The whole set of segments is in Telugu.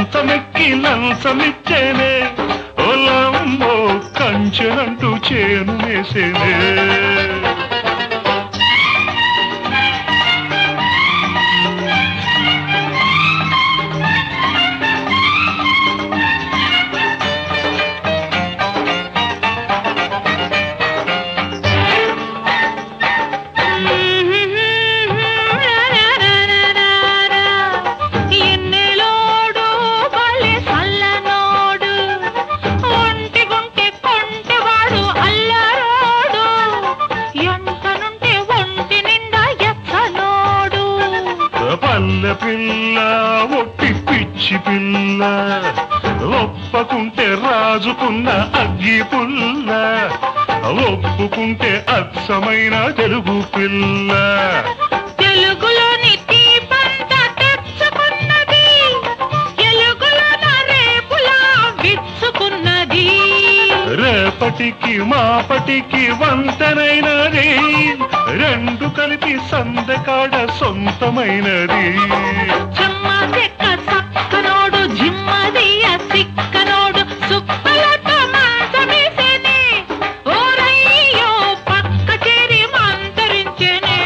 మంచమెక్కి లంచమిచ్చేనే ఓలమ్మో కంచెనంటూ చేను వేసేనే పల్లె పిల్ల ఒట్టి పిచ్చి పిల్ల ఒప్పకుంటే రాజుకున్న అగ్గి పుల్ల ఒప్పుకుంటే అచ్చమైన తెలుగు పిల్ల తెలుగులోని దీపంతా తెచ్చుకున్నది ఎలుగులోన రేపులా విచ్చుకున్నది రేపటికి మాపటికి వంతనైనది రెండు కలిపి సందకాడ సొంతమైనది చెమ్మ చెక్క చక్కనోడు జిమ్మదియ సిక్కనోడు సుక్కలతో మంచమేసేనే ఓరయ్యో పక్క చేరి మంతరించెనే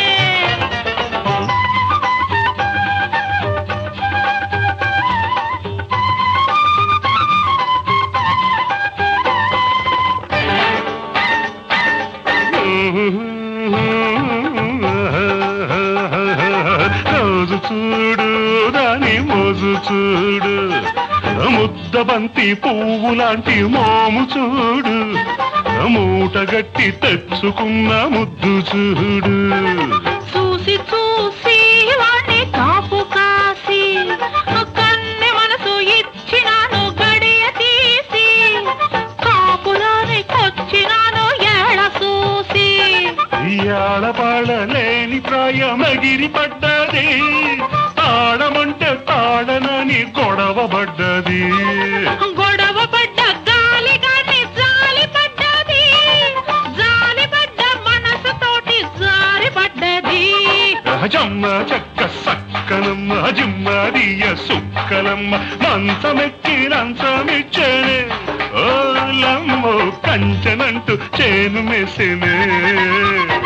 రోజు చూడు దాని మోజు చూడు ముద్దబంతి పువ్వు లాంటి మోము చూడు మూటగట్టి తెచ్చుకున్న ముద్దు చూడు చూసి చూసి వాణ్ణి కాపు కాసి కన్నె మనసు ఇచ్చినాను గడియ తీసి కాపులాని కొచ్చినాను ఏళ చూసి ఆడపాడలేని ప్రాయమగిరి పడ్డది తాడమంటే తాడనని గొడవబడ్డది గొడవ పడ్డ గాలి గాని జాలి పడ్డది జాలి పడ్డ మనసుతోటి జారి పడ్డది జమ్మ చెక్క సక్కనమ్మ జిమ్మదియ సుక్కలమ్మ మంచమెక్కి లంచమిచ్చేనే ఓలమ్మో కంచెనంటూ చేను మెసినే